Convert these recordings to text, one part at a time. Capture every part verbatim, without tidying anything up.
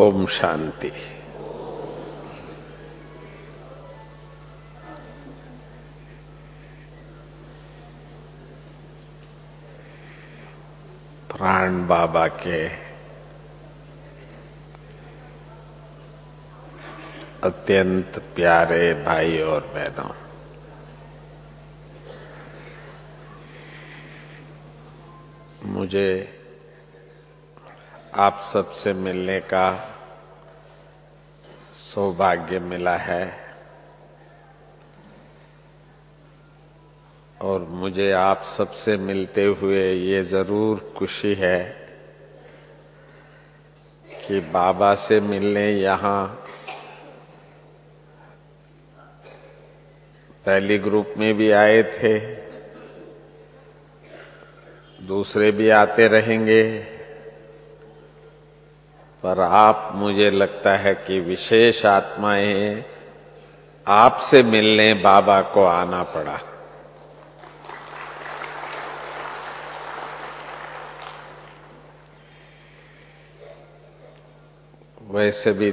ओम शांति। प्राण बाबा के अत्यंत प्यारे भाई और बहनों, मुझे आप सबसे मिलने का सौभाग्य मिला है और मुझे आप सबसे मिलते हुए ये जरूर खुशी है कि बाबा से मिलने यहाँ पहली ग्रुप में भी आए थे, दूसरे भी आते रहेंगे, पर आप, मुझे लगता है कि विशेष आत्माएं आपसे मिलने बाबा को आना पड़ा। वैसे भी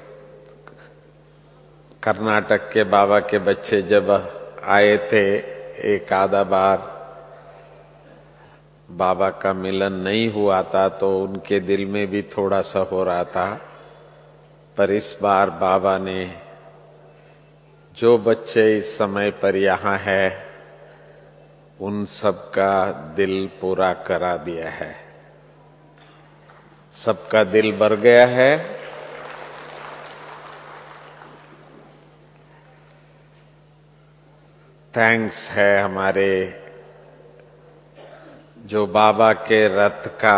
कर्नाटक के बाबा के बच्चे जब आए थे, एक आधा बार बाबा का मिलन नहीं हुआ था तो उनके दिल में भी थोड़ा सा हो रहा था, पर इस बार बाबा ने जो बच्चे इस समय पर यहाँ है उन सबका दिल पूरा करा दिया है, सबका दिल भर गया है। थैंक्स है हमारे जो बाबा के रथ का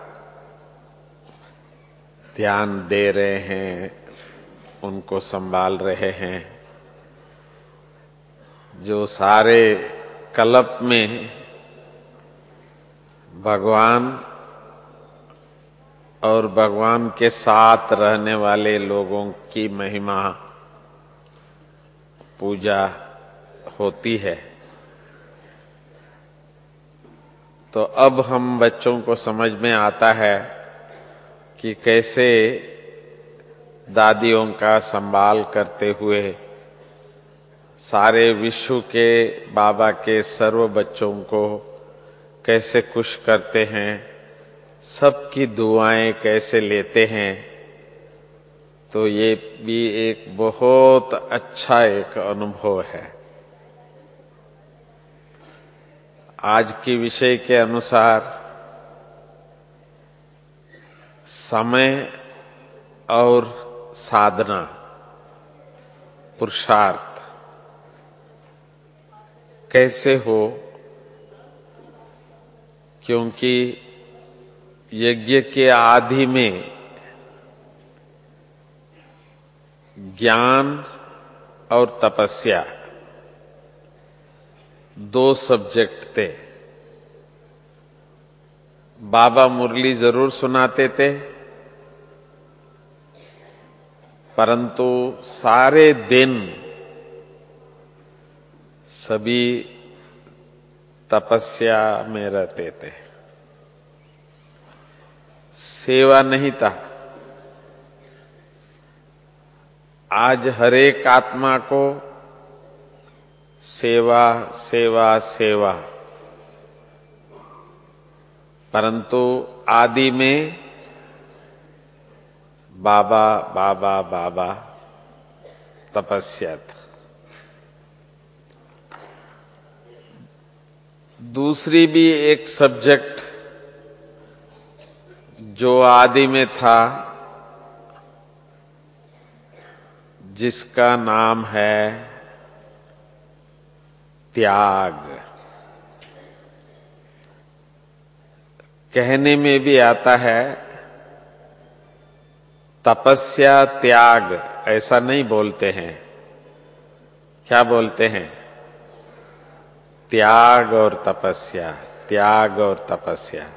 ध्यान दे रहे हैं, उनको संभाल रहे हैं, जो सारे कल्प में भगवान और भगवान के साथ रहने वाले लोगों की महिमा पूजा होती है। तो अब हम बच्चों को समझ में आता है कि कैसे दादियों का संभाल करते हुए सारे विश्व के बाबा के सर्व बच्चों को कैसे खुश करते हैं, सबकी दुआएं कैसे लेते हैं। तो ये भी एक बहुत अच्छा एक अनुभव है। आज के विषय के अनुसार समय और साधना, पुरुषार्थ कैसे हो, क्योंकि यज्ञ के आदि में ज्ञान और तपस्या दो सब्जेक्ट थे। बाबा मुरली जरूर सुनाते थे, परंतु सारे दिन सभी तपस्या में रहते थे, सेवा नहीं था। आज हर एक आत्मा को सेवा सेवा सेवा, परंतु आदि में बाबा बाबा बाबा तपस्या था। दूसरी भी एक सब्जेक्ट जो आदि में था, जिसका नाम है त्याग। कहने में भी आता है तपस्या त्याग, ऐसा नहीं बोलते हैं। क्या बोलते हैं? त्याग और तपस्या, त्याग और तपस्या।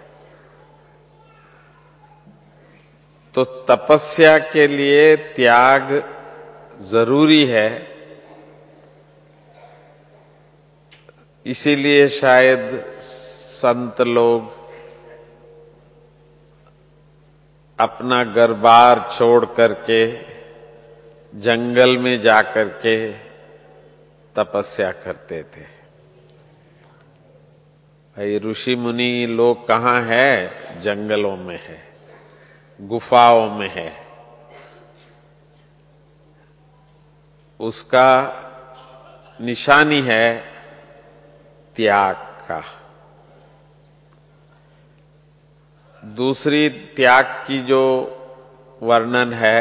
तो तपस्या के लिए त्याग जरूरी है, इसीलिए शायद संत लोग अपना घर-बार छोड़ करके जंगल में जाकर के तपस्या करते थे। भाई ऋषि मुनि लोग कहाँ है? जंगलों में है, गुफाओं में है। उसका निशानी है त्याग का। दूसरी त्याग की जो वर्णन है,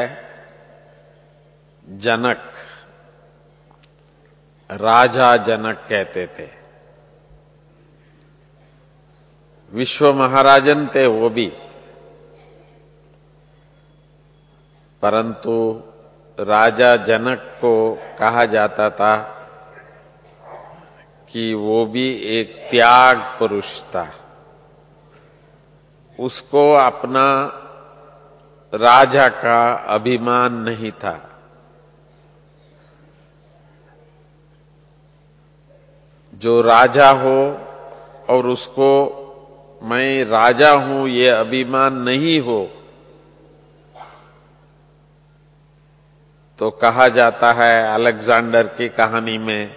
जनक, राजा जनक कहते थे। विश्व महाराजन थे वो भी, परंतु राजा जनक को कहा जाता था कि वो भी एक त्याग पुरुष था। उसको अपना राजा का अभिमान नहीं था। जो राजा हो और उसको मैं राजा हूं ये अभिमान नहीं हो, तो कहा जाता है अलेक्जेंडर की कहानी में,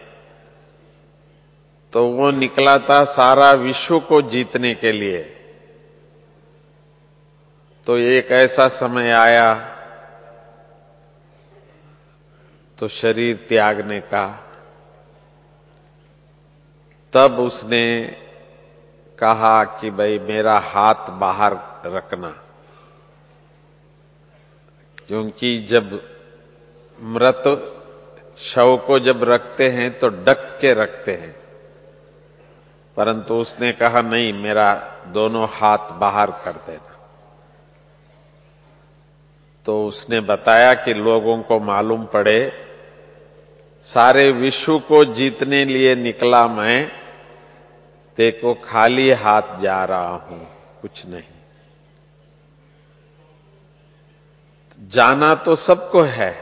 तो वो निकला था सारा विश्व को जीतने के लिए। तो एक ऐसा समय आया तो शरीर त्यागने का, तब उसने कहा कि भाई मेरा हाथ बाहर रखना, क्योंकि जब मृत शव को जब रखते हैं तो ढक के रखते हैं, परंतु उसने कहा नहीं, मेरा दोनों हाथ बाहर कर देना। तो उसने बताया कि लोगों को मालूम पड़े, सारे विश्व को जीतने लिए निकला मैं, देखो खाली हाथ जा रहा हूं, कुछ नहीं। जाना तो सबको है,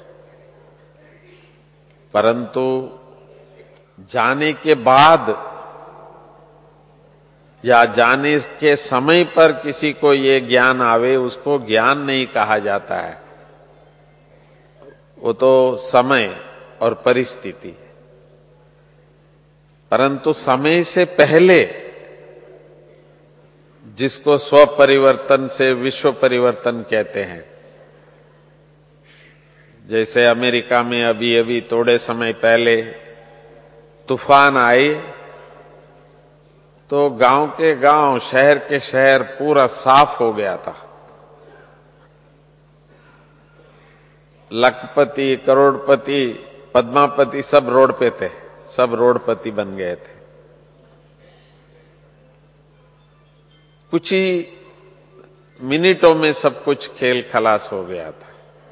परंतु जाने के बाद या जाने के समय पर किसी को ये ज्ञान आवे, उसको ज्ञान नहीं कहा जाता है। वो तो समय और परिस्थिति। परंतु समय से पहले जिसको स्व परिवर्तन से विश्व परिवर्तन कहते हैं, जैसे अमेरिका में अभी अभी थोड़े समय पहले तूफान आए तो गांव के गांव, शहर के शहर पूरा साफ हो गया था। लखपति, करोड़पति, पद्मापति सब रोड पे थे, सब रोडपति बन गए थे। कुछ ही मिनटों में सब कुछ खेल खलास हो गया था।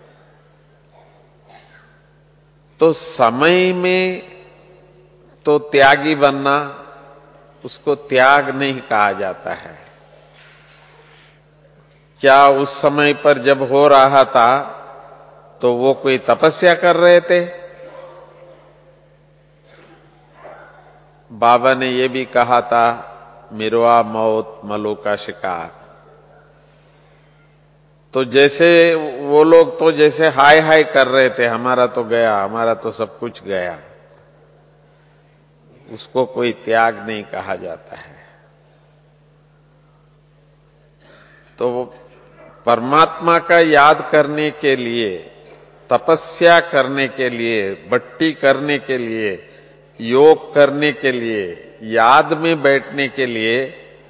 तो समय में तो त्यागी बनना, उसको त्याग नहीं कहा जाता है। क्या उस समय पर जब हो रहा था तो वो कोई तपस्या कर रहे थे? बाबा ने ये भी कहा था, मिरवा मौत मलो का शिकार। तो जैसे वो लोग तो जैसे हाय हाय कर रहे थे, हमारा तो गया, हमारा तो सब कुछ गया, उसको कोई त्याग नहीं कहा जाता है। तो वो परमात्मा का याद करने के लिए, तपस्या करने के लिए, भक्ति करने के लिए, योग करने के लिए, याद में बैठने के लिए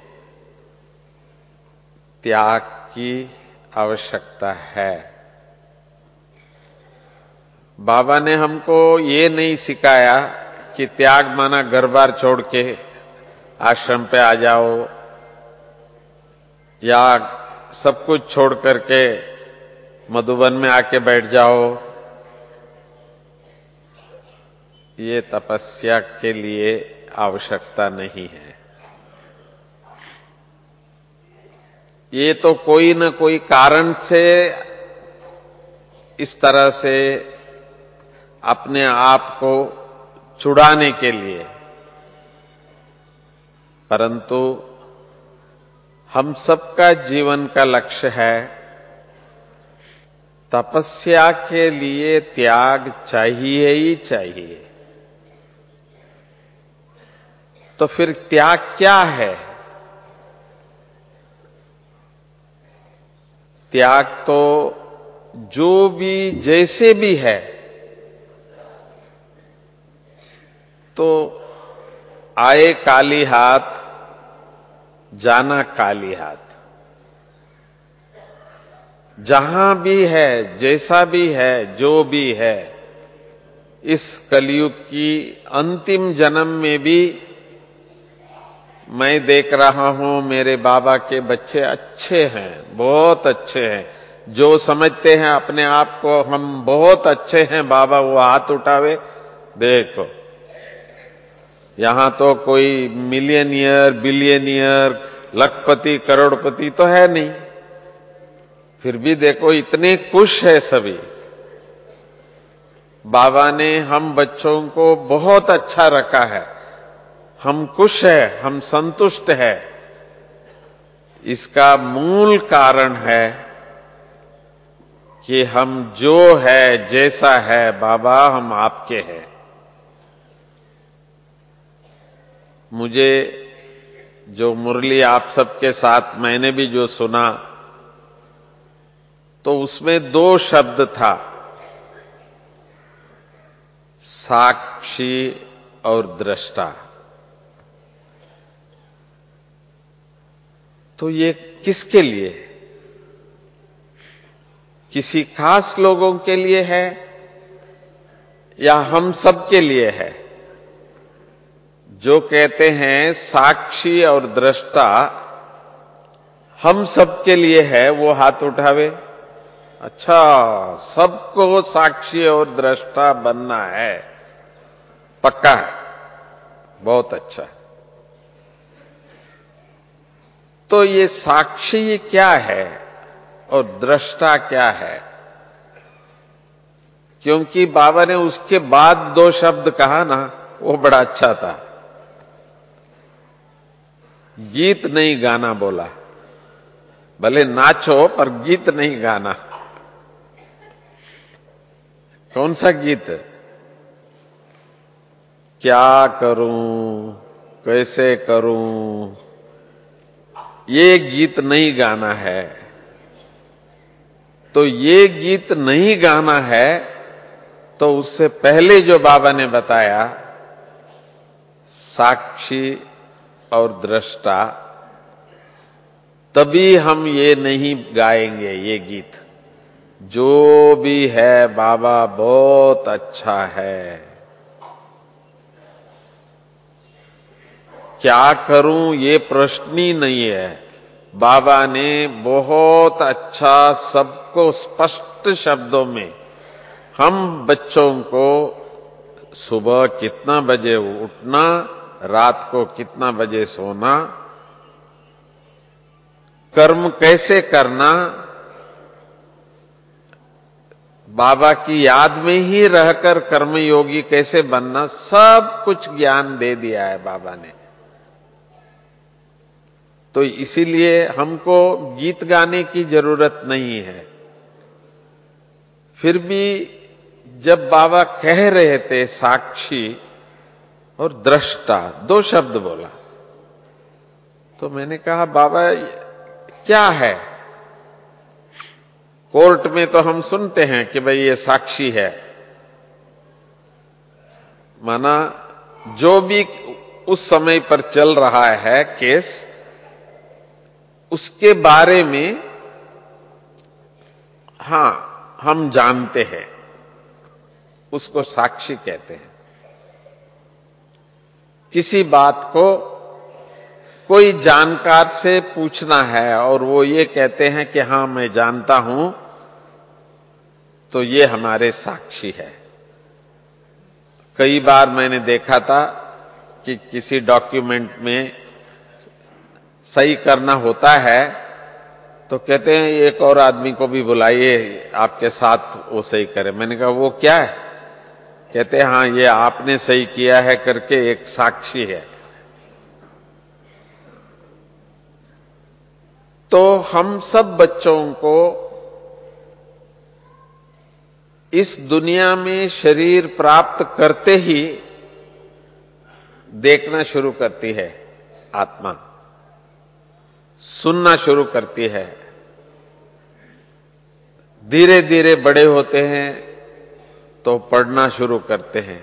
त्याग की आवश्यकता है। बाबा ने हमको ये नहीं सिखाया कि त्याग माना घर-बार छोड़ के आश्रम पे आ जाओ या सब कुछ छोड़ करके मधुबन में आके बैठ जाओ। ये तपस्या के लिए आवश्यकता नहीं है। ये तो कोई न कोई कारण से इस तरह से अपने आप को छुड़ाने के लिए, परंतु हम सबका जीवन का लक्ष्य है तपस्या के लिए त्याग चाहिए ही चाहिए। तो फिर त्याग क्या है? त्याग तो जो भी जैसे भी है, तो आए काली हाथ, जाना काली हाथ। जहां भी है, जैसा भी है, जो भी है, इस कलयुग की अंतिम जन्म में भी मैं देख रहा हूं मेरे बाबा के बच्चे अच्छे हैं, बहुत अच्छे हैं। जो समझते हैं अपने आप को हम बहुत अच्छे हैं, बाबा वो हाथ उठावे। देखो, यहां तो कोई मिलियनियर, बिलियनियर, लखपति, करोड़पति तो है नहीं, फिर भी देखो इतने खुश है सभी। बाबा ने हम बच्चों को बहुत अच्छा रखा है, हम खुश है, हम संतुष्ट है। इसका मूल कारण है कि हम जो है, जैसा है, बाबा हम आपके हैं। मुझे जो मुरली आप सबके साथ मैंने भी जो सुना, तो उसमें दो शब्द था, साक्षी और दृष्टा। तो ये किसके लिए? किसी खास लोगों के लिए है या हम सब के लिए है? जो कहते हैं साक्षी और दृष्टा हम सब के लिए है, वो हाथ उठावे। अच्छा, सबको साक्षी और दृष्टा बनना है, पक्का है, बहुत अच्छा। तो ये साक्षी क्या है और दृष्टा क्या है? क्योंकि बाबा ने उसके बाद दो शब्द कहा ना, वो बड़ा अच्छा था। गीत नहीं गाना बोला, भले नाचो पर गीत नहीं गाना। कौन सा गीत? क्या करूं, कैसे करूं, ये गीत नहीं गाना है। तो ये गीत नहीं गाना है, तो उससे पहले जो बाबा ने बताया, साक्षी और दृष्टा, तभी हम ये नहीं गाएंगे ये गीत। जो भी है बाबा बहुत अच्छा है, क्या करूं ये प्रश्न ही नहीं है। बाबा ने बहुत अच्छा सबको स्पष्ट शब्दों में हम बच्चों को सुबह कितना बजे उठना, रात को कितना बजे सोना, कर्म कैसे करना, बाबा की याद में ही रहकर कर्मयोगी कैसे बनना, सब कुछ ज्ञान दे दिया है बाबा ने। तो इसीलिए हमको गीत गाने की जरूरत नहीं है। फिर भी जब बाबा कह रहे थे साक्षी और दृष्टा, दो शब्द बोला, तो मैंने कहा बाबा क्या है? कोर्ट में तो हम सुनते हैं कि भाई ये साक्षी है, माना जो भी उस समय पर चल रहा है केस, उसके बारे में हां हम जानते हैं, उसको साक्षी कहते हैं। किसी बात को कोई जानकार से पूछना है और वो ये कहते हैं कि हां मैं जानता हूं, तो ये हमारे साक्षी है। कई बार मैंने देखा था कि किसी डॉक्यूमेंट में सही करना होता है, तो कहते हैं एक और आदमी को भी बुलाइए आपके साथ वो सही करे। मैंने कहा वो क्या है? कहते हैं हां ये आपने सही किया है करके एक साक्षी है। तो हम सब बच्चों को इस दुनिया में शरीर प्राप्त करते ही देखना शुरू करती है आत्मा, सुनना शुरू करती है। धीरे धीरे बड़े होते हैं तो पढ़ना शुरू करते हैं।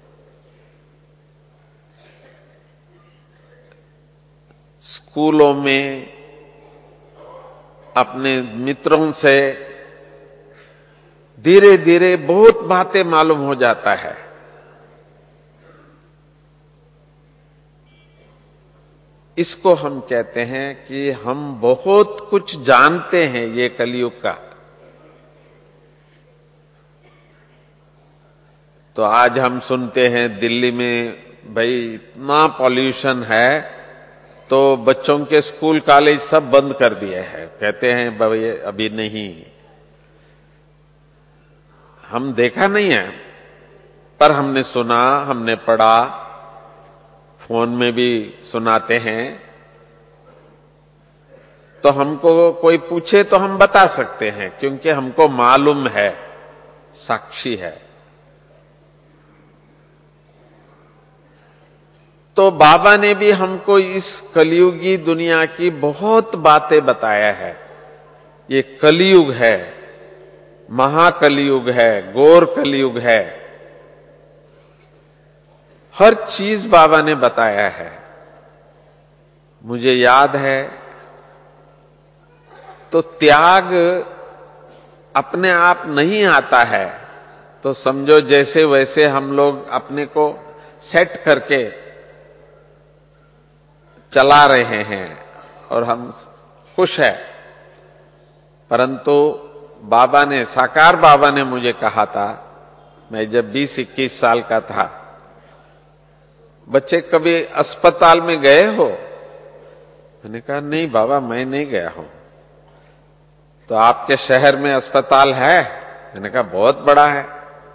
स्कूलों में अपने मित्रों से धीरे धीरे बहुत बातें मालूम हो जाता है। इसको हम कहते हैं कि हम बहुत कुछ जानते हैं ये कलयुग का। तो आज हम सुनते हैं दिल्ली में भाई इतना पॉल्यूशन है तो बच्चों के स्कूल कॉलेज सब बंद कर दिए हैं। कहते हैं भाई अभी नहीं, हम देखा नहीं है पर हमने सुना, हमने पढ़ा, फोन में भी सुनाते हैं। तो हमको कोई पूछे तो हम बता सकते हैं क्योंकि हमको मालूम है, साक्षी है। तो बाबा ने भी हमको इस कलयुगी दुनिया की बहुत बातें बताया है। ये कलयुग है, महाकलयुग है, घोर कलयुग है। हर चीज बाबा ने बताया है। मुझे याद है तो त्याग अपने आप नहीं आता है। तो समझो जैसे वैसे हम लोग अपने को सेट करके चला रहे हैं और हम खुश है। परंतु बाबा ने, साकार बाबा ने मुझे कहा था, मैं जब बीस इक्कीस साल का था, बच्चे कभी अस्पताल में गए हो? मैंने कहा नहीं बाबा मैं नहीं गया हूं। तो आपके शहर में अस्पताल है? मैंने कहा बहुत बड़ा है।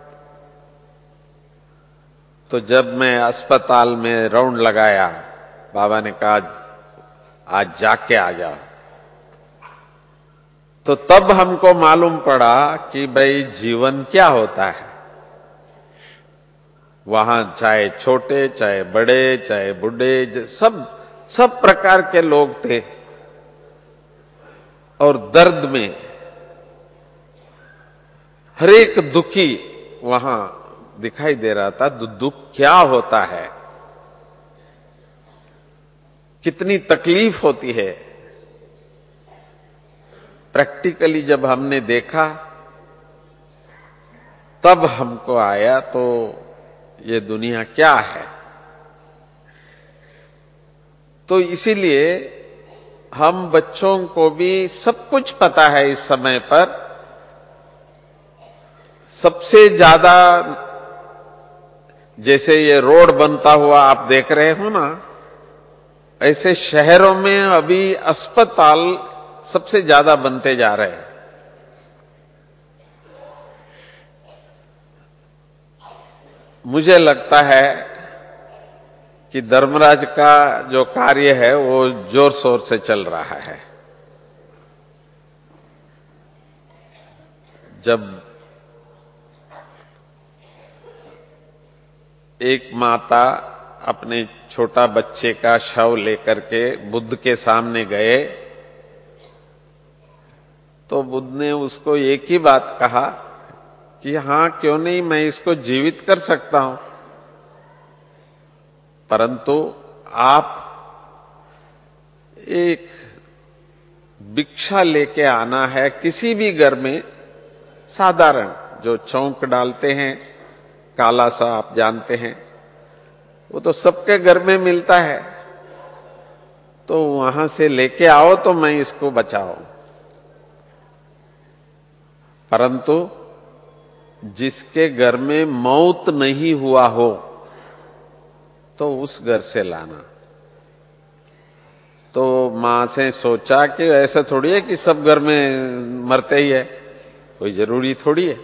तो जब मैं अस्पताल में राउंड लगाया, बाबा ने कहा आज जाके आ जाओ। तो तब हमको मालूम पड़ा कि भाई जीवन क्या होता है। वहां चाहे छोटे, चाहे बड़े, चाहे बूढ़े, सब सब प्रकार के लोग थे और दर्द में हर एक दुखी वहां दिखाई दे रहा था। दुख क्या होता है, कितनी तकलीफ होती है। प्रैक्टिकली जब हमने देखा तब हमको आया तो ये दुनिया क्या है। तो इसीलिए हम बच्चों को भी सब कुछ पता है इस समय पर। सबसे ज्यादा जैसे ये रोड बनता हुआ आप देख रहे हो ना, ऐसे शहरों में अभी अस्पताल सबसे ज्यादा बनते जा रहे हैं। मुझे लगता है कि धर्मराज का जो कार्य है वो जोर शोर से चल रहा है। जब एक माता अपने छोटा बच्चे का शव लेकर के बुद्ध के सामने गए तो बुद्ध ने उसको एक ही बात कहा कि हां क्यों नहीं, मैं इसको जीवित कर सकता हूं, परंतु आप एक भिक्षा लेके आना है किसी भी घर में, साधारण जो चौंक डालते हैं, काला सा आप जानते हैं, वो तो सबके घर में मिलता है। तो वहां से लेके आओ तो मैं इसको बचाऊं। परंतु जिसके घर में मौत नहीं हुआ हो तो उस घर से लाना। तो मां से सोचा कि ऐसा थोड़ी है कि सब घर में मरते ही है, कोई जरूरी थोड़ी है।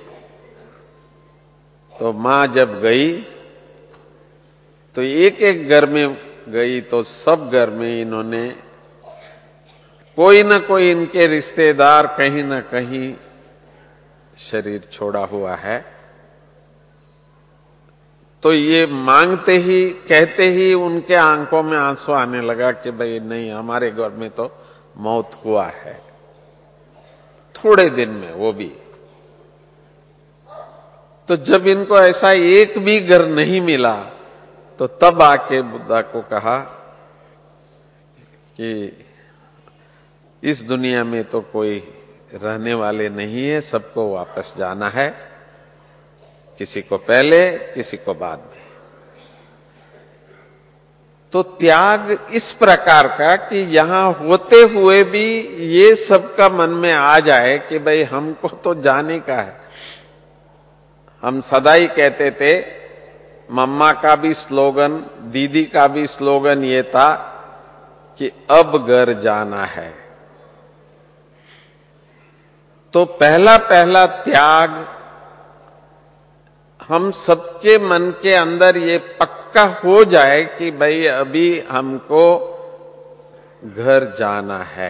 तो मां जब गई तो एक एक घर में गई तो सब घर में इन्होंने कोई न कोई इनके रिश्तेदार कहीं न कहीं शरीर छोड़ा हुआ है, तो ये मांगते ही कहते ही उनके आंखों में आंसू आने लगा कि भाई नहीं, हमारे घर में तो मौत हुआ है, थोड़े दिन में, वो भी। तो जब इनको ऐसा एक भी घर नहीं मिला, तो तब आके बुद्धा को कहा कि इस दुनिया में तो कोई रहने वाले नहीं है, सबको वापस जाना है, किसी को पहले, किसी को बाद में। तो त्याग इस प्रकार का कि यहां होते हुए भी ये सबका मन में आ जाए कि भाई हमको तो जाने का है। हम सदा ही कहते थे, मम्मा का भी स्लोगन, दीदी का भी स्लोगन ये था कि अब घर जाना है। तो पहला पहला त्याग हम सबके मन के अंदर ये पक्का हो जाए कि भाई अभी हमको घर जाना है।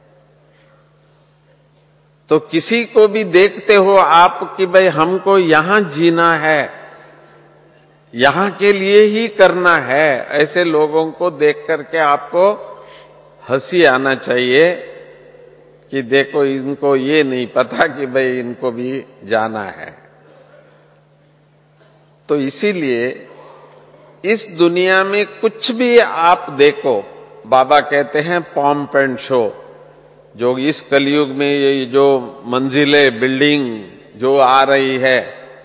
तो किसी को भी देखते हो आप कि भाई हमको यहां जीना है, यहां के लिए ही करना है, ऐसे लोगों को देख करके आपको हंसी आना चाहिए कि देखो इनको ये नहीं पता कि भाई इनको भी जाना है। तो इसीलिए इस दुनिया में कुछ भी आप देखो, बाबा कहते हैं पॉम्प एंड शो, जो इस कलयुग में ये जो मंजिलें, बिल्डिंग जो आ रही है,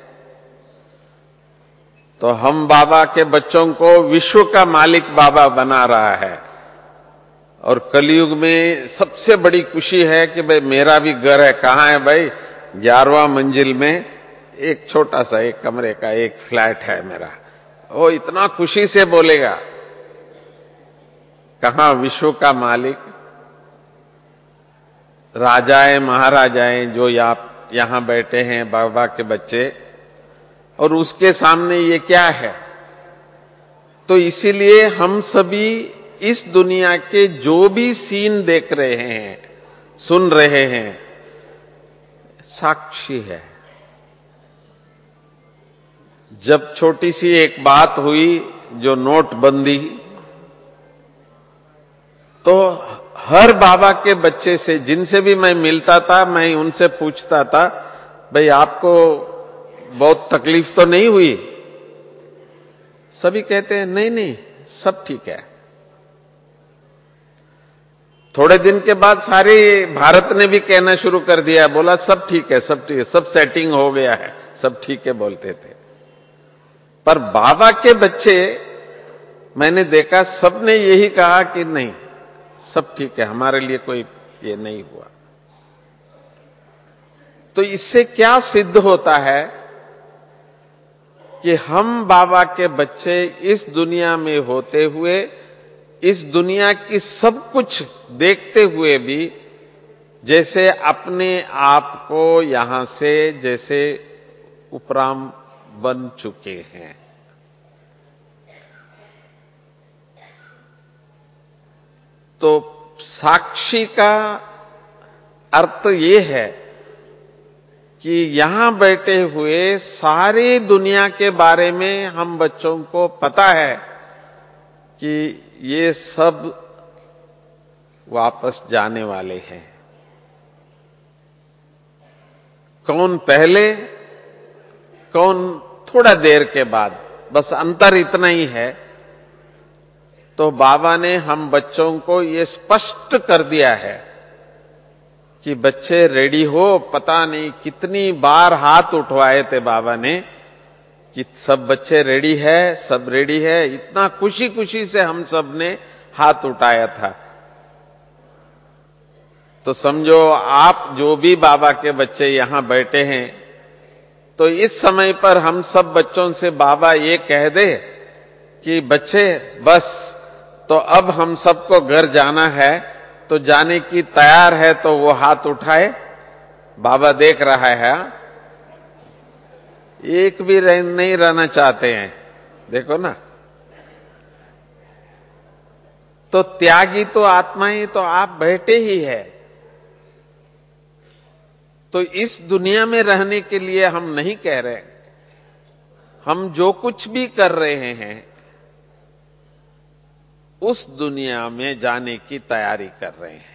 तो हम बाबा के बच्चों को विश्व का मालिक बाबा बना रहा है। और कलयुग में सबसे बड़ी खुशी है कि भाई मेरा भी घर है। कहां है भाई? ग्यारहवां मंजिल में एक छोटा सा एक कमरे का एक फ्लैट है मेरा। वो इतना खुशी से बोलेगा। कहां विश्व का मालिक, राजाएं महाराजाएं जो आप यहां बैठे हैं, बाबा के बच्चे, और उसके सामने ये क्या है? तो इसीलिए हम सभी इस दुनिया के जो भी सीन देख रहे हैं, सुन रहे हैं, साक्षी है। जब छोटी सी एक बात हुई, जो नोटबंदी, तो हर बाबा के बच्चे से, जिनसे भी मैं मिलता था, मैं उनसे पूछता था, भाई आपको बहुत तकलीफ तो नहीं हुई? सभी कहते हैं नहीं नहीं सब ठीक है। थोड़े दिन के बाद सारे भारत ने भी कहना शुरू कर दिया, बोला सब ठीक है, सब ठीक है, सब सेटिंग हो गया है, सब ठीक है बोलते थे। पर बाबा के बच्चे मैंने देखा, सबने यही कहा कि नहीं सब ठीक है, हमारे लिए कोई ये नहीं हुआ। तो इससे क्या सिद्ध होता है कि हम बाबा के बच्चे इस दुनिया में होते हुए, इस दुनिया की सब कुछ देखते हुए भी, जैसे अपने आप को यहां से जैसे उपराम बन चुके हैं। तो साक्षी का अर्थ ये है कि यहां बैठे हुए सारी दुनिया के बारे में हम बच्चों को पता है कि ये सब वापस जाने वाले हैं। कौन पहले, कौन थोड़ा देर के बाद, बस अंतर इतना ही है। तो बाबा ने हम बच्चों को ये स्पष्ट कर दिया है कि बच्चे रेडी हो। पता नहीं कितनी बार हाथ उठवाए थे बाबा ने कि सब बच्चे रेडी है, सब रेडी है। इतना खुशी खुशी से हम सब ने हाथ उठाया था। तो समझो आप जो भी बाबा के बच्चे यहां बैठे हैं, तो इस समय पर हम सब बच्चों से बाबा ये कह दे कि बच्चे बस, तो अब हम सबको घर जाना है, तो जाने की तैयार है तो वो हाथ उठाए। बाबा देख रहा है, एक भी रह, नहीं रहना चाहते हैं, देखो ना। तो त्यागी तो आत्मा ही, तो आप बैठे ही है। तो इस दुनिया में रहने के लिए हम नहीं कह रहे, हम जो कुछ भी कर रहे हैं उस दुनिया में जाने की तैयारी कर रहे हैं।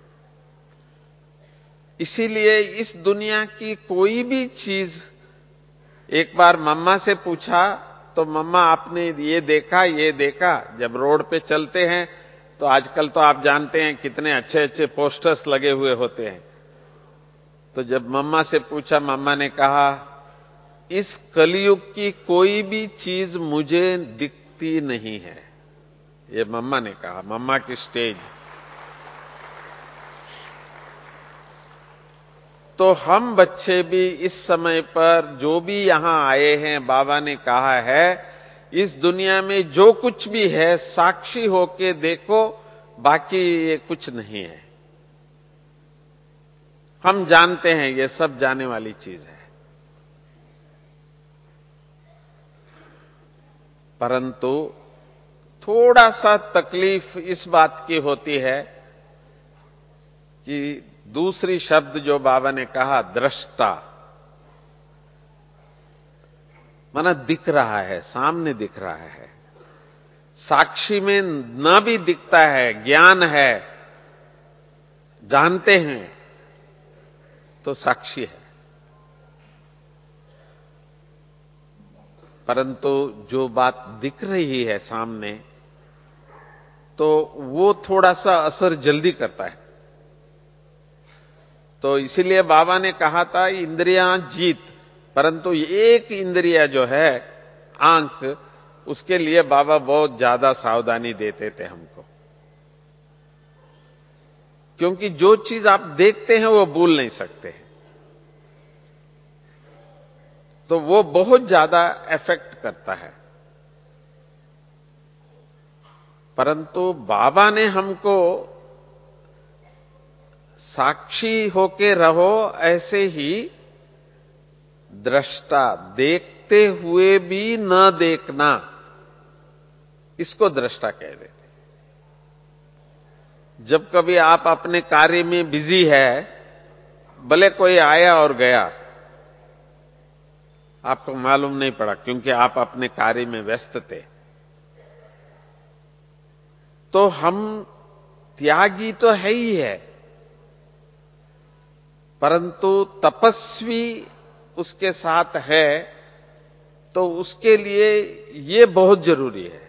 इसीलिए इस दुनिया की कोई भी चीज, एक बार मम्मा से पूछा तो मम्मा आपने ये देखा ये देखा, जब रोड पे चलते हैं तो आजकल तो आप जानते हैं कितने अच्छे अच्छे पोस्टर्स लगे हुए होते हैं। तो जब मम्मा से पूछा, मम्मा ने कहा इस कलयुग की कोई भी चीज मुझे दिखती नहीं है। ये मम्मा ने कहा, मम्मा की स्टेज। तो हम बच्चे भी इस समय पर जो भी यहां आए हैं, बाबा ने कहा है इस दुनिया में जो कुछ भी है साक्षी होके देखो, बाकी ये कुछ नहीं है। हम जानते हैं ये सब जाने वाली चीज है, परंतु थोड़ा सा तकलीफ इस बात की होती है कि दूसरी शब्द जो बाबा ने कहा, दृष्टा, माना दिख रहा है, सामने दिख रहा है। साक्षी में न भी दिखता है, ज्ञान है, जानते हैं, तो साक्षी है। परंतु जो बात दिख रही है सामने, तो वो थोड़ा सा असर जल्दी करता है। तो इसीलिए बाबा ने कहा था इंद्रियां जीत, परंतु एक इंद्रिया जो है आंख, उसके लिए बाबा बहुत ज्यादा सावधानी देते थे हमको, क्योंकि जो चीज आप देखते हैं वो भूल नहीं सकते हैं, तो वो बहुत ज्यादा इफेक्ट करता है। परंतु बाबा ने हमको साक्षी होके रहो, ऐसे ही दृष्टा, देखते हुए भी न देखना, इसको दृष्टा कह देते। जब कभी आप अपने कार्य में बिजी है, भले कोई आया और गया, आपको मालूम नहीं पड़ा क्योंकि आप अपने कार्य में व्यस्त थे। तो हम त्यागी तो है ही है, परंतु तपस्वी उसके साथ है, तो उसके लिए ये बहुत जरूरी है।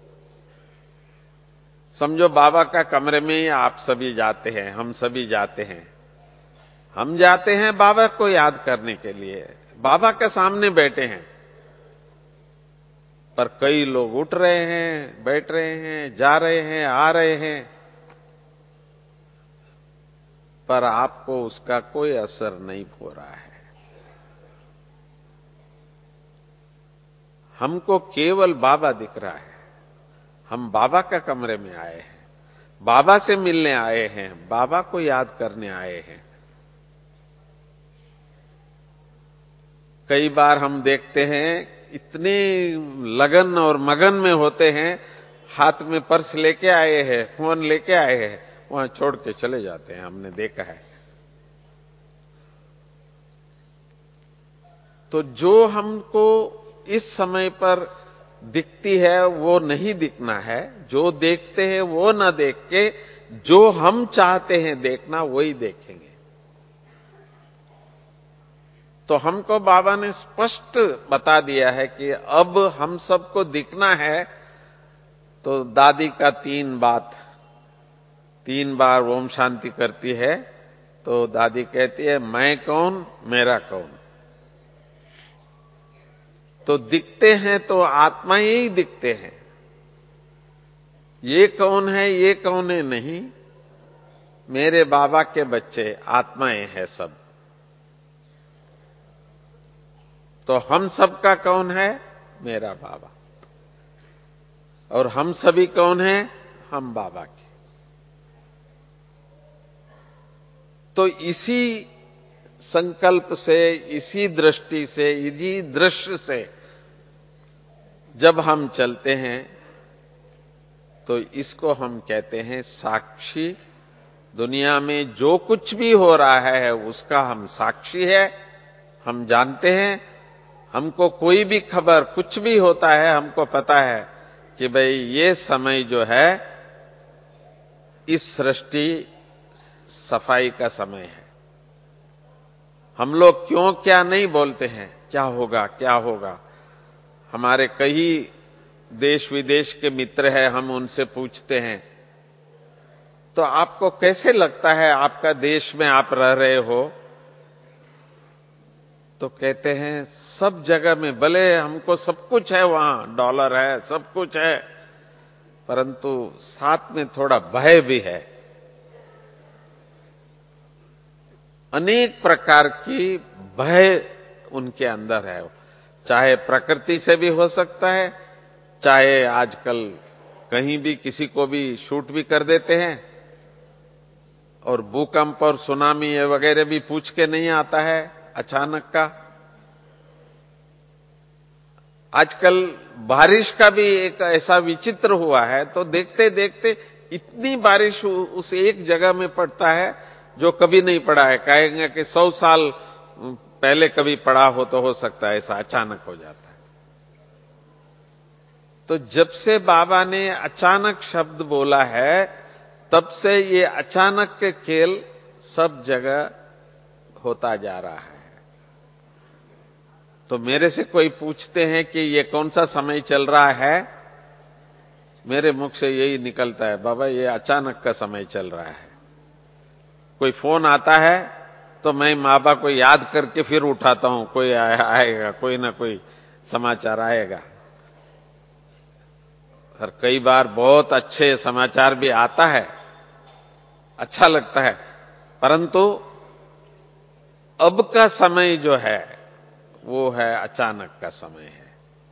समझो बाबा का कमरे में आप सभी जाते हैं, हम सभी जाते हैं, हम जाते हैं बाबा को याद करने के लिए, बाबा के सामने बैठे हैं, पर कई लोग उठ रहे हैं, बैठ रहे हैं, जा रहे हैं, आ रहे हैं, पर आपको उसका कोई असर नहीं हो रहा है। हमको केवल बाबा दिख रहा है। हम बाबा का कमरे में आए हैं, बाबा से मिलने आए हैं, बाबा को याद करने आए हैं। कई बार हम देखते हैं इतने लगन और मगन में होते हैं, हाथ में पर्स लेके आए हैं, फोन लेके आए हैं, वहां छोड़ के चले जाते हैं, हमने देखा है। तो जो हमको इस समय पर दिखती है वो नहीं दिखना है, जो देखते हैं वो ना देख के जो हम चाहते हैं देखना वही देखेंगे। तो हमको बाबा ने स्पष्ट बता दिया है कि अब हम सबको दिखना है। तो दादी का तीन बात, तीन बार ओम शांति करती है, तो दादी कहती है मैं कौन, मेरा कौन। तो दिखते हैं तो आत्मा ही दिखते हैं, ये कौन है ये कौन है नहीं, मेरे बाबा के बच्चे आत्माएं हैं सब। तो हम सबका कौन है, मेरा बाबा, और हम सभी कौन हैं, हम बाबा के। तो इसी संकल्प से, इसी दृष्टि से, इसी दृश्य से जब हम चलते हैं तो इसको हम कहते हैं साक्षी दुनिया में जो कुछ भी हो रहा है उसका हम साक्षी है, हम जानते हैं। हमको कोई भी खबर कुछ भी होता है हमको पता है कि भाई ये समय जो है इस सृष्टि सफाई का समय है। हम लोग क्यों क्या नहीं बोलते हैं, क्या होगा क्या होगा। हमारे कई देश विदेश के मित्र हैं, हम उनसे पूछते हैं तो आपको कैसे लगता है आपका देश में आप रह रहे हो, तो कहते हैं सब जगह में भले हमको सब कुछ है, वहां डॉलर है, सब कुछ है, परंतु साथ में थोड़ा भय भी है। अनेक प्रकार की भय उनके अंदर है, चाहे प्रकृति से भी हो सकता है, चाहे आजकल कहीं भी किसी को भी शूट भी कर देते हैं, और भूकंप और सुनामी वगैरह भी पूछ के नहीं आता है अचानक का। आजकल बारिश का भी एक ऐसा विचित्र हुआ है, तो देखते देखते इतनी बारिश उस एक जगह में पड़ता है जो कभी नहीं पड़ा है। कहेंगे कि सौ साल पहले कभी पड़ा हो तो हो सकता है, ऐसा अचानक हो जाता है। तो जब से बाबा ने अचानक शब्द बोला है, तब से ये अचानक के खेल सब जगह होता जा रहा है। तो मेरे से कोई पूछते हैं कि ये कौन सा समय चल रहा है, मेरे मुख से यही निकलता है, बाबा ये अचानक का समय चल रहा है। कोई फोन आता है तो मैं माँ बाप को याद करके फिर उठाता हूं, कोई आएगा, कोई ना कोई समाचार आएगा। और कई बार बहुत अच्छे समाचार भी आता है, अच्छा लगता है, परंतु अब का समय जो है वो है अचानक का समय है।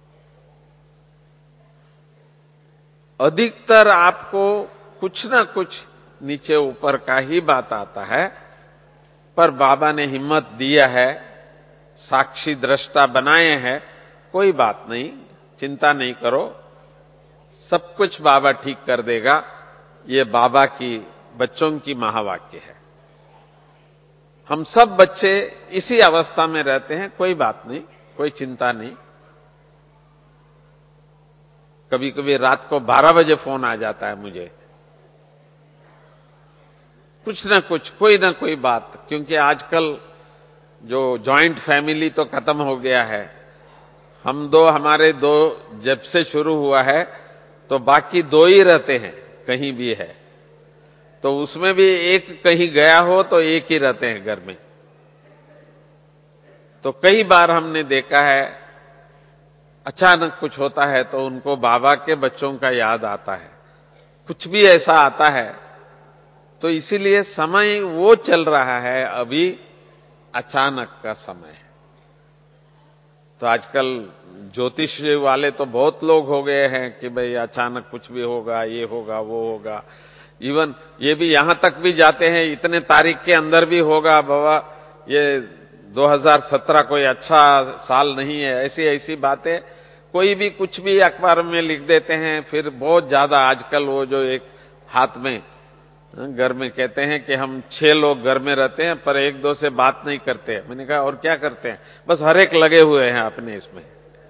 अधिकतर आपको कुछ ना कुछ नीचे ऊपर का ही बात आता है, पर बाबा ने हिम्मत दिया है, साक्षी दृष्टा बनाए हैं, कोई बात नहीं, चिंता नहीं करो, सब कुछ बाबा ठीक कर देगा। ये बाबा की बच्चों की महावाक्य है। हम सब बच्चे इसी अवस्था में रहते हैं, कोई बात नहीं, कोई चिंता नहीं। कभी कभी रात को बारह बजे फोन आ जाता है मुझे, कुछ ना कुछ, कोई ना कोई बात, क्योंकि आजकल जो जॉइंट फैमिली तो खत्म हो गया है। हम दो, हमारे दो जब से शुरू हुआ है तो बाकी दो ही रहते हैं, कहीं भी है तो उसमें भी एक कहीं गया हो तो एक ही रहते हैं घर में। तो कई बार हमने देखा है अचानक कुछ होता है तो उनको बाबा के बच्चों का याद आता है, कुछ भी ऐसा आता है। तो इसीलिए समय वो चल रहा है, अभी अचानक का समय है। तो आजकल ज्योतिष वाले तो बहुत लोग हो गए हैं कि भाई अचानक कुछ भी होगा, ये होगा वो होगा। इवन ये भी यहां तक भी जाते हैं, इतने तारीख के अंदर भी होगा बाबा, ये दो हज़ार सत्रह कोई अच्छा साल नहीं है, ऐसी ऐसी बातें कोई भी कुछ भी अखबार में लिख देते हैं। फिर बहुत ज्यादा आजकल वो जो एक हाथ में घर में कहते हैं कि हम छह लोग घर में रहते हैं पर एक दो से बात नहीं करते। मैंने कहा और क्या करते हैं, बस हर एक लगे हुए हैं अपने इसमें।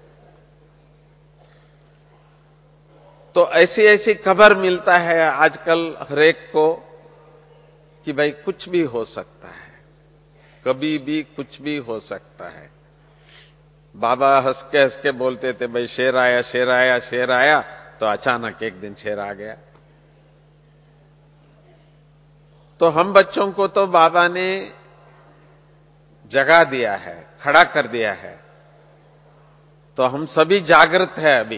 तो ऐसी ऐसी खबर मिलता है आजकल हर एक को कि भाई कुछ भी हो सकता है, कभी भी कुछ भी हो सकता है। बाबा हंस के हंस के बोलते थे, भाई शेर आया शेर आया शेर आया, तो अचानक एक दिन शेर आ गया। तो हम बच्चों को तो बाबा ने जगा दिया है, खड़ा कर दिया है, तो हम सभी जागृत है। अभी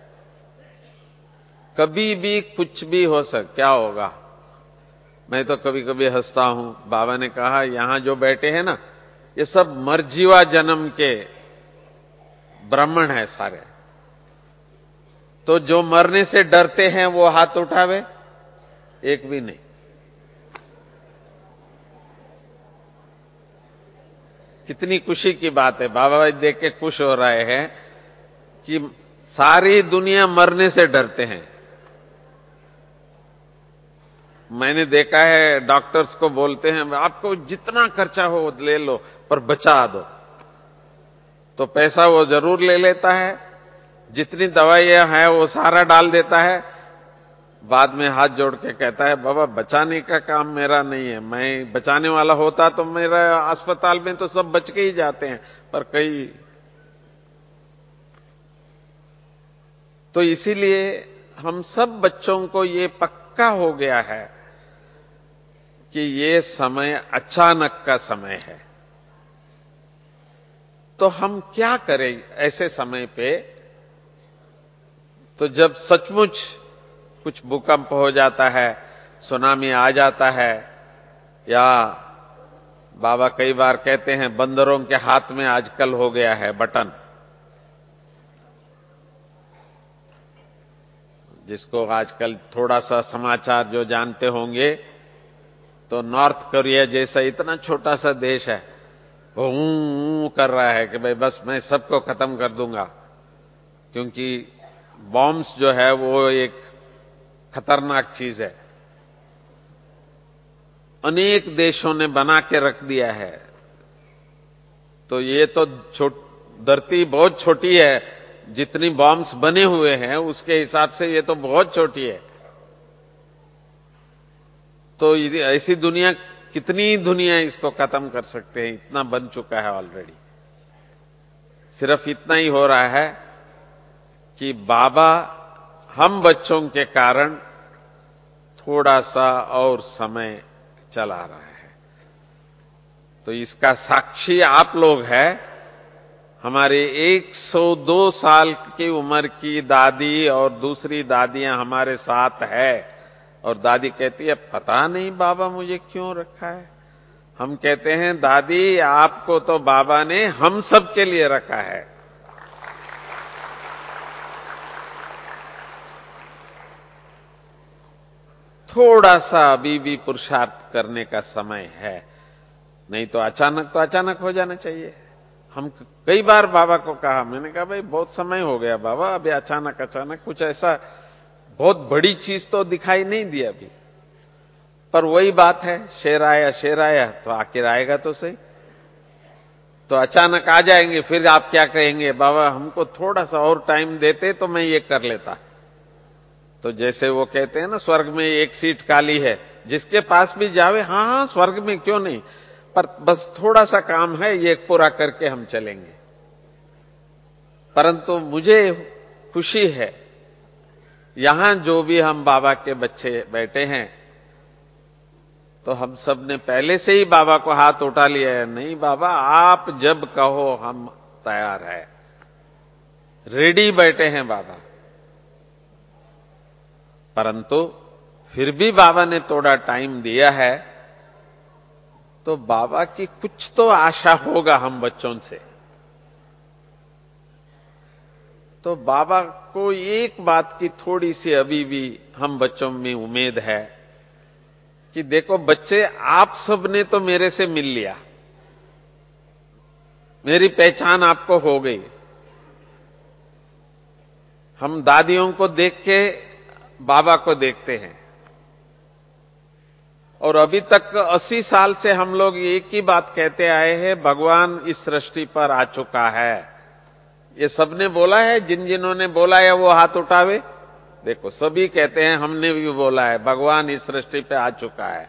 कभी भी कुछ भी हो सक, क्या होगा। मैं तो कभी कभी हंसता हूं, बाबा ने कहा यहां जो बैठे हैं ना, ये सब मरजीवा जन्म के ब्राह्मण है सारे। तो जो मरने से डरते हैं वो हाथ उठावे, एक भी नहीं। कितनी खुशी की बात है, बाबा भाई देख के खुश हो रहे हैं कि सारी दुनिया मरने से डरते हैं, मैंने देखा है डॉक्टर्स को बोलते हैं आपको जितना खर्चा हो ले लो पर बचा दो, तो पैसा वो जरूर ले लेता है, जितनी दवाइयां हैं वो सारा डाल देता है, बाद में हाथ जोड़ के कहता है बाबा बचाने का काम मेरा नहीं है, मैं बचाने वाला होता तो मेरा अस्पताल में तो सब बच के ही जाते हैं, पर कई। तो इसीलिए हम सब बच्चों को ये पक्का हो गया है कि ये समय अचानक का समय है। तो हम क्या करें ऐसे समय पे? तो जब सचमुच कुछ भूकंप हो जाता है, सुनामी आ जाता है, या बाबा कई बार कहते हैं बंदरों के हाथ में आजकल हो गया है बटन, जिसको आजकल थोड़ा सा समाचार जो जानते होंगे, तो नॉर्थ कोरिया जैसा इतना छोटा सा देश है, वो ऊं कर रहा है कि भाई बस मैं सबको खत्म कर दूंगा, क्योंकि बॉम्ब्स जो है वो एक खतरनाक चीज है, अनेक देशों ने बना के रख दिया है। तो ये तो धरती बहुत छोटी है, जितनी बॉम्ब्स बने हुए हैं उसके हिसाब से ये तो बहुत छोटी है। तो ऐसी दुनिया, कितनी दुनिया इसको खत्म कर सकते हैं, इतना बन चुका है ऑलरेडी। सिर्फ इतना ही हो रहा है कि बाबा हम बच्चों के कारण थोड़ा सा और समय चला रहा है। तो इसका साक्षी आप लोग हैं। हमारे एक सौ दो साल की उम्र की दादी और दूसरी दादियां हमारे साथ है, और दादी कहती है पता नहीं बाबा मुझे क्यों रखा है। हम कहते हैं दादी आपको तो बाबा ने हम सब के लिए रखा है। थोड़ा सा अभी भी पुरुषार्थ करने का समय है, नहीं तो अचानक तो अचानक हो जाना चाहिए। हम कई बार बाबा को कहा, मैंने कहा भाई बहुत समय हो गया बाबा, अभी अचानक अचानक कुछ ऐसा बहुत बड़ी चीज तो दिखाई नहीं दी अभी। पर वही बात है, शेर आया शेर आया तो आखिर आएगा तो सही। तो अचानक आ जाएंगे, फिर आप क्या कहेंगे, बाबा हमको थोड़ा सा और टाइम देते तो मैं ये कर लेता। तो जैसे वो कहते हैं ना, स्वर्ग में एक सीट खाली है, जिसके पास भी जावे, हाँ हाँ स्वर्ग में क्यों नहीं, पर बस थोड़ा सा काम है, ये पूरा करके हम चलेंगे। परंतु मुझे खुशी है, यहां जो भी हम बाबा के बच्चे बैठे हैं, तो हम सब ने पहले से ही बाबा को हाथ उठा लिया है, नहीं बाबा आप जब कहो हम तैयार है, रेडी बैठे हैं बाबा। परंतु फिर भी बाबा ने थोड़ा टाइम दिया है, तो बाबा की कुछ तो आशा होगा हम बच्चों से। तो बाबा को एक बात की थोड़ी सी अभी भी हम बच्चों में उम्मीद है कि देखो बच्चे, आप सबने तो मेरे से मिल लिया, मेरी पहचान आपको हो गई। हम दादियों को देख के बाबा को देखते हैं, और अभी तक अस्सी साल से हम लोग एक ही बात कहते आए हैं, भगवान इस सृष्टि पर आ चुका है। ये सबने बोला है, जिन जिन्होंने बोला है वो हाथ उठावे। देखो सभी कहते हैं हमने भी बोला है, भगवान इस सृष्टि पे आ चुका है।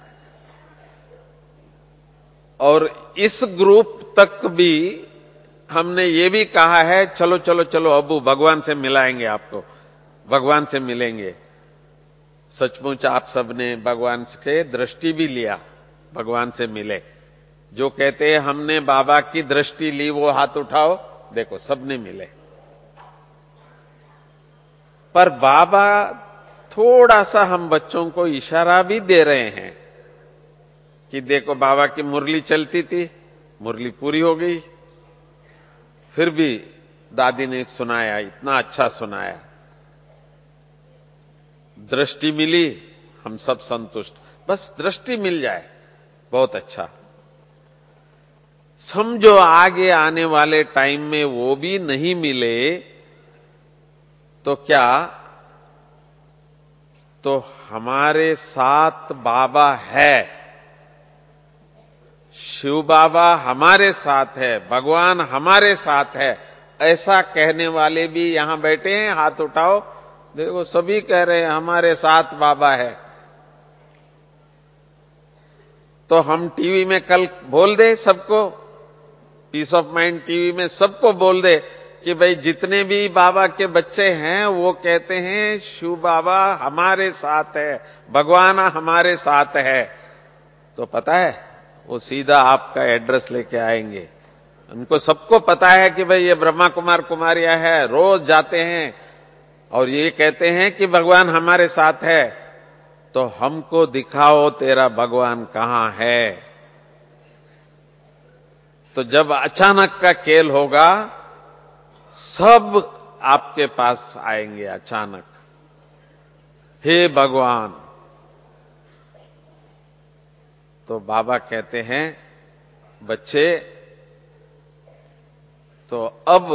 और इस ग्रुप तक भी हमने ये भी कहा है, चलो चलो चलो अबू भगवान से मिलाएंगे आपको, भगवान से मिलेंगे। सचमुच आप सबने भगवान से दृष्टि भी लिया, भगवान से मिले। जो कहते हैं हमने बाबा की दृष्टि ली वो हाथ उठाओ, देखो सबने मिले। पर बाबा थोड़ा सा हम बच्चों को इशारा भी दे रहे हैं कि देखो बाबा की मुरली चलती थी, मुरली पूरी हो गई। फिर भी दादी ने सुनाया, इतना अच्छा सुनाया, दृष्टि मिली, हम सब संतुष्ट। बस दृष्टि मिल जाए बहुत अच्छा। समझो आगे आने वाले टाइम में वो भी नहीं मिले तो क्या, तो हमारे साथ बाबा है, शिव बाबा हमारे साथ है, भगवान हमारे साथ है, ऐसा कहने वाले भी यहां बैठे हैं? हाथ उठाओ। देखो सभी कह रहे हैं हमारे साथ बाबा है। तो हम टीवी में कल बोल दे सबको, पीस ऑफ माइंड टीवी में सबको बोल दे कि भाई जितने भी बाबा के बच्चे हैं वो कहते हैं शिव बाबा हमारे साथ है, भगवान हमारे साथ है। तो पता है वो सीधा आपका एड्रेस लेके आएंगे। उनको सबको पता है कि भाई ये ब्रह्मा कुमार कुमारियां है, रोज जाते हैं और ये कहते हैं कि भगवान हमारे साथ है। तो हमको दिखाओ तेरा भगवान कहां है। तो जब अचानक का खेल होगा, सब आपके पास आएंगे अचानक। हे भगवान। तो बाबा कहते हैं बच्चे, तो अब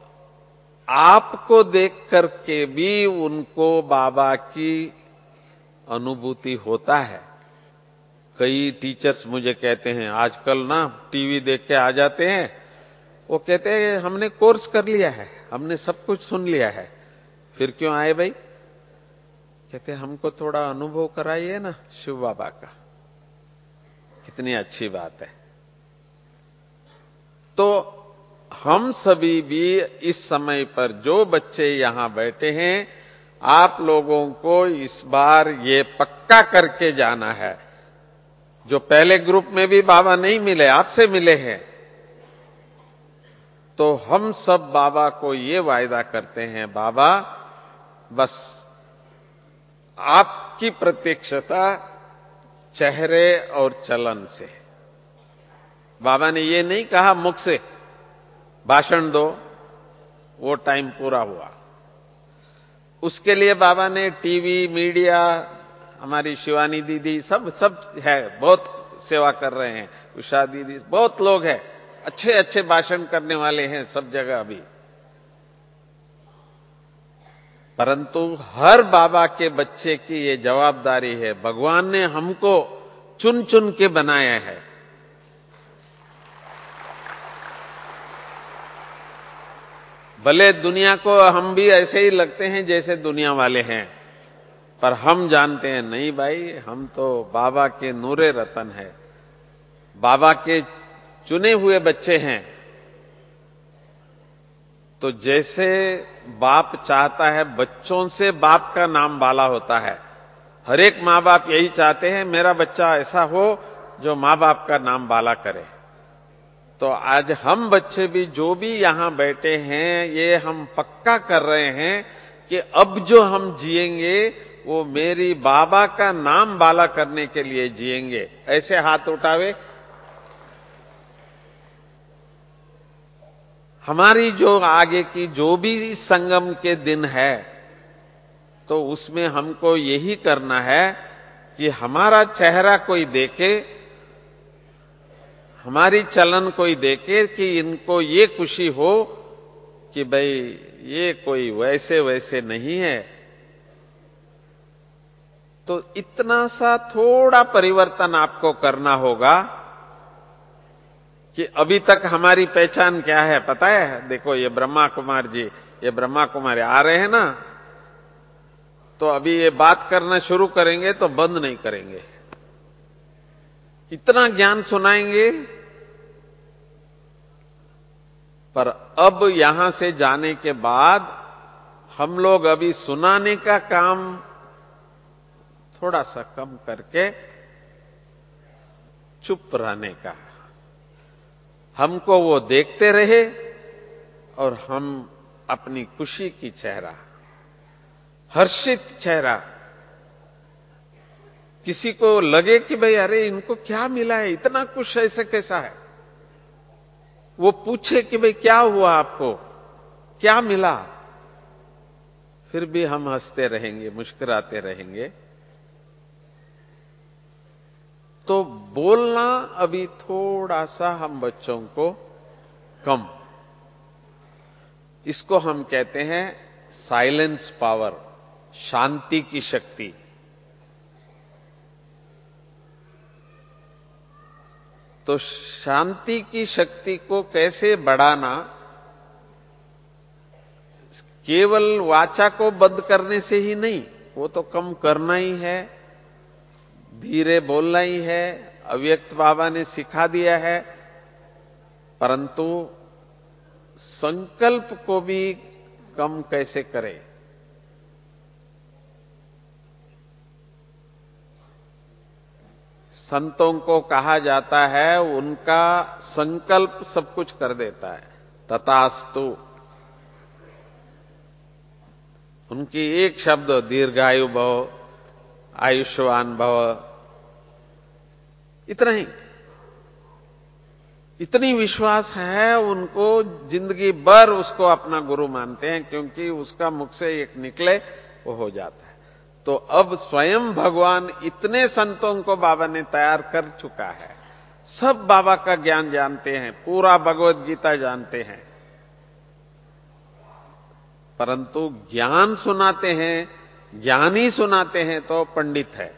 आपको देख करके भी उनको बाबा की अनुभूति होता है। कई टीचर्स मुझे कहते हैं आजकल ना टीवी देख के आ जाते हैं, वो कहते हैं हमने कोर्स कर लिया है, हमने सब कुछ सुन लिया है, फिर क्यों आए भाई? कहते हैं हमको थोड़ा अनुभव कराइए ना शिव बाबा का। कितनी अच्छी बात है। तो हम सभी भी इस समय पर जो बच्चे यहां बैठे हैं, आप लोगों को इस बार ये पक्का करके जाना है। जो पहले ग्रुप में भी बाबा नहीं मिले, आपसे मिले हैं, तो हम सब बाबा को ये वायदा करते हैं, बाबा बस आपकी प्रत्यक्षता चेहरे और चलन से। बाबा ने ये नहीं कहा मुख से भाषण दो, वो टाइम पूरा हुआ। उसके लिए बाबा ने टीवी, मीडिया, हमारी शिवानी दीदी सब सब है, बहुत सेवा कर रहे हैं, उषा दीदी, बहुत लोग हैं, अच्छे अच्छे भाषण करने वाले हैं सब जगह अभी। परंतु हर बाबा के बच्चे की ये जवाबदारी है, भगवान ने हमको चुन चुन के बनाया है। भले दुनिया को हम भी ऐसे ही लगते हैं जैसे दुनिया वाले हैं, पर हम जानते हैं नहीं भाई, हम तो बाबा के नूरे रतन है, बाबा के चुने हुए बच्चे हैं। तो जैसे बाप चाहता है बच्चों से बाप का नाम बाला होता है, हर एक माँ बाप यही चाहते हैं मेरा बच्चा ऐसा हो जो माँ बाप का नाम बाला करे। तो आज हम बच्चे भी जो भी यहां बैठे हैं, ये हम पक्का कर रहे हैं कि अब जो हम जिएंगे वो मेरी बाबा का नाम बाला करने के लिए जिएंगे। ऐसे हाथ उठावे। हमारी जो आगे की जो भी संगम के दिन है, तो उसमें हमको यही करना है कि हमारा चेहरा कोई देखे, हमारी चलन कोई देखे कि इनको ये खुशी हो कि भाई ये कोई वैसे वैसे नहीं है। तो इतना सा थोड़ा परिवर्तन आपको करना होगा कि अभी तक हमारी पहचान क्या है पता है? देखो ये ब्रह्मा कुमार जी, ये ब्रह्मा कुमारी आ रहे हैं ना, तो अभी ये बात करना शुरू करेंगे तो बंद नहीं करेंगे, इतना ज्ञान सुनाएंगे। पर अब यहां से जाने के बाद हम लोग अभी सुनाने का काम थोड़ा सा कम करके चुप रहने का, हमको वो देखते रहे और हम अपनी खुशी की चेहरा, हर्षित चेहरा, किसी को लगे कि भाई अरे इनको क्या मिला है, इतना खुश ऐसे कैसा है, वो पूछे कि भाई क्या हुआ आपको, क्या मिला, फिर भी हम हंसते रहेंगे, मुस्कुराते रहेंगे। तो बोलना अभी थोड़ा सा हम बच्चों को कम, इसको हम कहते हैं साइलेंस पावर, शांति की शक्ति। तो शांति की शक्ति को कैसे बढ़ाना, केवल वाचा को बंद करने से ही नहीं, वो तो कम करना ही है, धीरे बोलना ही है, अव्यक्त बाबा ने सिखा दिया है। परंतु संकल्प को भी कम कैसे करें। संतों को कहा जाता है उनका संकल्प सब कुछ कर देता है, तथास्तु। उनकी एक शब्द दीर्घायु भव, आयुष्मान भव, इतना ही, इतनी विश्वास है उनको, जिंदगी भर उसको अपना गुरु मानते हैं, क्योंकि उसका मुख से एक निकले वो हो जाता है। तो अब स्वयं भगवान इतने संतों को बाबा ने तैयार कर चुका है, सब बाबा का ज्ञान जानते हैं, पूरा भगवत गीता जानते हैं, परंतु ज्ञान सुनाते हैं, ज्ञानी सुनाते हैं तो पंडित है।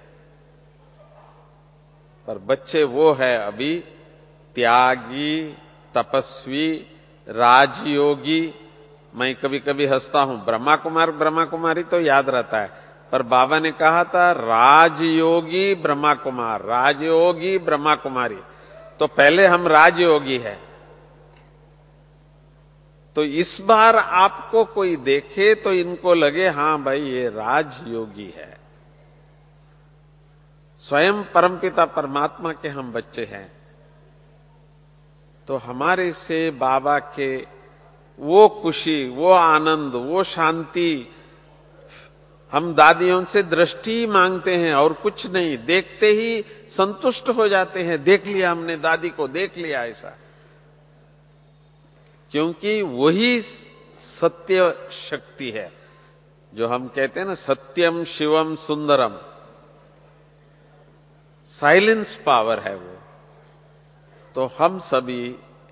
पर बच्चे वो है अभी त्यागी, तपस्वी, राजयोगी। मैं कभी कभी हंसता हूं, ब्रह्मा कुमार ब्रह्मा कुमारी तो याद रहता है, पर बाबा ने कहा था राजयोगी ब्रह्मा कुमार, राजयोगी ब्रह्मा कुमारी। तो पहले हम राजयोगी हैं। तो इस बार आपको कोई देखे तो इनको लगे हां भाई ये राजयोगी है। स्वयं परमपिता परमात्मा के हम बच्चे हैं, तो हमारे से बाबा के वो खुशी, वो आनंद, वो शांति, हम दादियों से दृष्टि मांगते हैं और कुछ नहीं, देखते ही संतुष्ट हो जाते हैं, देख लिया हमने दादी को, देख लिया ऐसा। क्योंकि वही सत्य शक्ति है, जो हम कहते हैं ना सत्यम शिवम सुंदरम, साइलेंस पावर है वो। तो हम सभी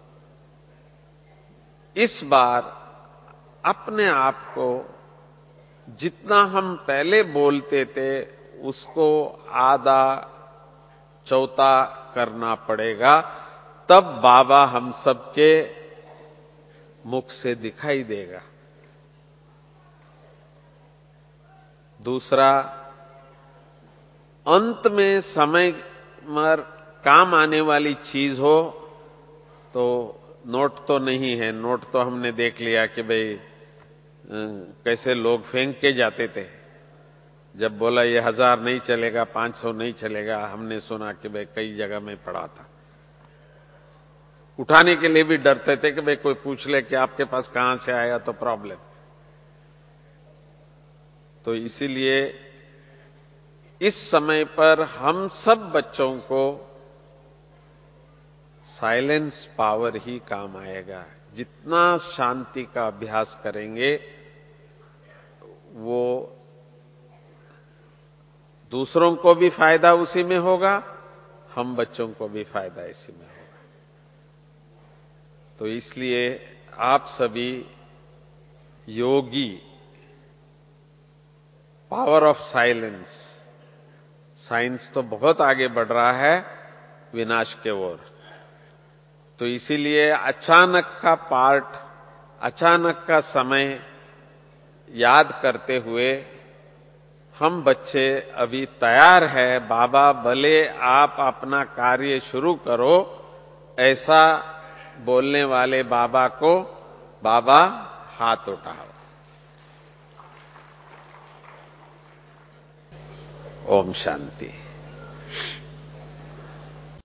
इस बार अपने आप को जितना हम पहले बोलते थे उसको आधा चौथा करना पड़ेगा, तब बाबा हम सबके मुख से दिखाई देगा। दूसरा, अंत में समय मर काम आने वाली चीज हो तो नोट तो नहीं है। नोट तो हमने देख लिया कि भाई कैसे लोग फेंक के जाते थे। जब बोला ये हजार नहीं चलेगा, पांच सौ नहीं चलेगा, हमने सुना कि भाई कई जगह में पड़ा था। उठाने के लिए भी डरते थे कि भाई कोई पूछ ले कि आपके पास कहां से आया तो प्रॉब्लम। तो इसीलिए इस समय पर हम सब बच्चों को साइलेंस पावर ही काम आएगा। जितना शांति का अभ्यास करेंगे वो दूसरों को भी फायदा उसी में होगा, हम बच्चों को भी फायदा इसी में होगा। तो इसलिए आप सभी योगी, पावर ऑफ साइलेंस, साइंस तो बहुत आगे बढ़ रहा है विनाश के ओर, तो इसीलिए अचानक का पार्ट, अचानक का समय याद करते हुए हम बच्चे अभी तैयार है। बाबा भले आप अपना कार्य शुरू करो, ऐसा बोलने वाले बाबा को बाबा हाथ उठाओ। ओम शांति।